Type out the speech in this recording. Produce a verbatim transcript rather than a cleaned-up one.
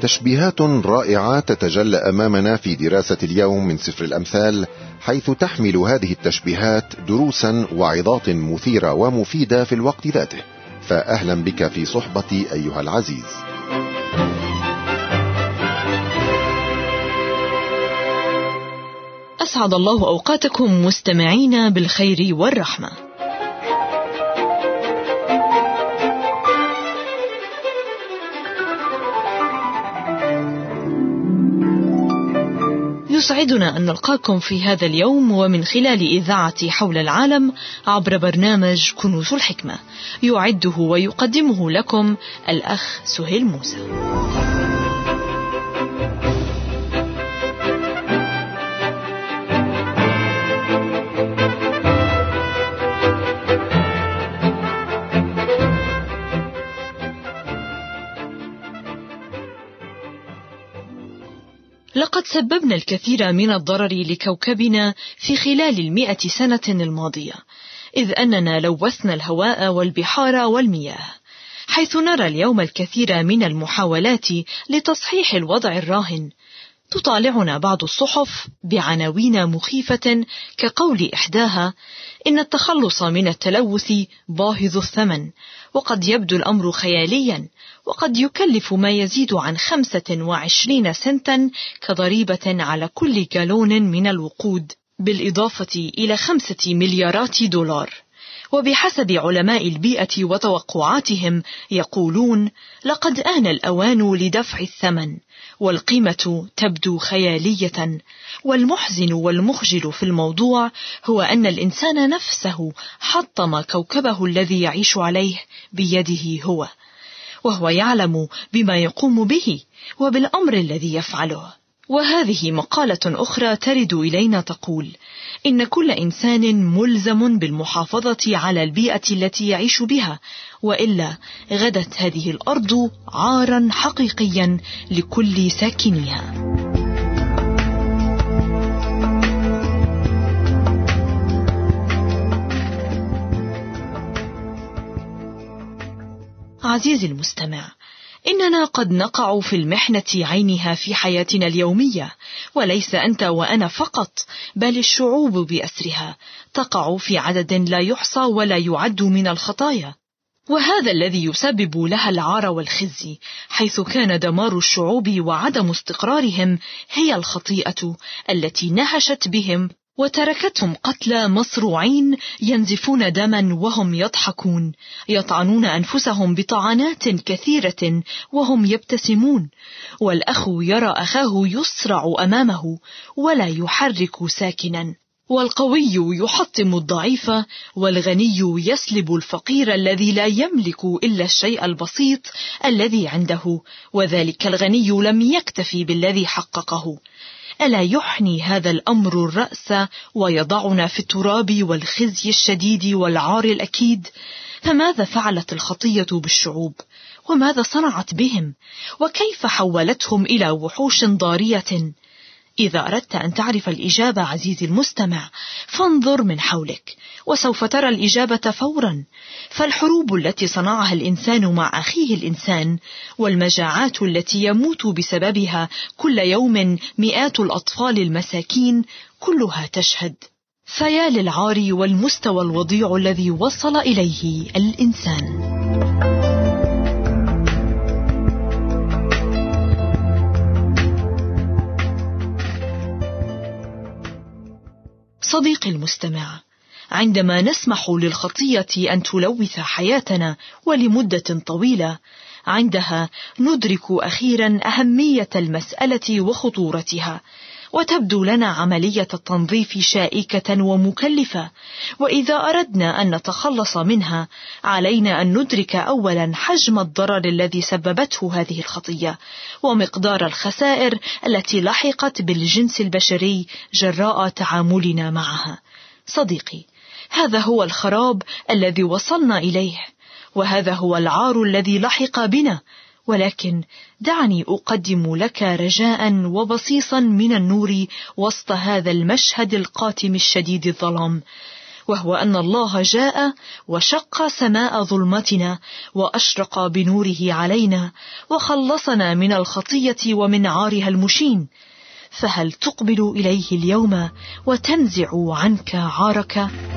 تشبيهات رائعة تتجلى أمامنا في دراسة اليوم من سفر الأمثال، حيث تحمل هذه التشبيهات دروسا وعظات مثيرة ومفيدة في الوقت ذاته. فأهلا بك في صحبتي أيها العزيز. أسعد الله أوقاتكم مستمعين بالخير والرحمة. يسعدنا أن نلقاكم في هذا اليوم ومن خلال إذاعة حول العالم عبر برنامج كنوز الحكمة، يعده ويقدمه لكم الأخ سهيل موسى. لقد سببنا الكثير من الضرر لكوكبنا في خلال المئة سنة الماضية، إذ أننا لوثنا الهواء والبحار والمياه، حيث نرى اليوم الكثير من المحاولات لتصحيح الوضع الراهن. تطالعنا بعض الصحف بعناوين مخيفة كقول إحداها: إن التخلص من التلوث باهظ الثمن، وقد يبدو الأمر خياليا، وقد يكلف ما يزيد عن خمسة وعشرين سنتا كضريبة على كل جالون من الوقود، بالإضافة إلى خمسة مليارات دولار. وبحسب علماء البيئة وتوقعاتهم يقولون: لقد آن الأوان لدفع الثمن، والقيمة تبدو خيالية. والمحزن والمخجل في الموضوع هو أن الإنسان نفسه حطم كوكبه الذي يعيش عليه بيده هو، وهو يعلم بما يقوم به وبالأمر الذي يفعله. وهذه مقالة أخرى ترد إلينا تقول: إن كل إنسان ملزم بالمحافظة على البيئة التي يعيش بها، وإلا غدت هذه الأرض عارا حقيقيا لكل ساكنيها. عزيزي المستمع، إننا قد نقع في المحنة عينها في حياتنا اليومية، وليس أنت وأنا فقط، بل الشعوب بأسرها تقع في عدد لا يحصى ولا يعد من الخطايا، وهذا الذي يسبب لها العار والخزي، حيث كان دمار الشعوب وعدم استقرارهم هي الخطيئة التي نهشت بهم وتركتهم قتلى مصروعين ينزفون دما وهم يضحكون، يطعنون أنفسهم بطعنات كثيرة وهم يبتسمون، والأخ يرى أخاه يصرع أمامه ولا يحرك ساكنا، والقوي يحطم الضعيف، والغني يسلب الفقير الذي لا يملك إلا الشيء البسيط الذي عنده، وذلك الغني لم يكتفي بالذي حققه. ألا يحني هذا الأمر الرأس ويضعنا في التراب والخزي الشديد والعار الأكيد؟ فماذا فعلت الخطية بالشعوب؟ وماذا صنعت بهم؟ وكيف حولتهم إلى وحوش ضارية؟ إذا أردت أن تعرف الإجابة عزيزي المستمع، فانظر من حولك وسوف ترى الإجابة فورا. فالحروب التي صنعها الإنسان مع أخيه الإنسان، والمجاعات التي يموت بسببها كل يوم مئات الأطفال المساكين، كلها تشهد. فيا للعار والمستوى الوضيع الذي وصل إليه الإنسان. صديقي المستمع، عندما نسمح للخطية أن تلوث حياتنا ولمدة طويلة، عندها ندرك أخيرا أهمية المسألة وخطورتها، وتبدو لنا عملية التنظيف شائكة ومكلفة. وإذا أردنا أن نتخلص منها، علينا أن ندرك أولا حجم الضرر الذي سببته هذه الخطية، ومقدار الخسائر التي لحقت بالجنس البشري جراء تعاملنا معها. صديقي، هذا هو الخراب الذي وصلنا إليه، وهذا هو العار الذي لحق بنا. ولكن دعني أقدم لك رجاء وبصيصا من النور وسط هذا المشهد القاتم الشديد الظلام، وهو أن الله جاء وشق سماء ظلمتنا وأشرق بنوره علينا وخلصنا من الخطية ومن عارها المشين. فهل تقبل إليه اليوم وتنزع عنك عارك؟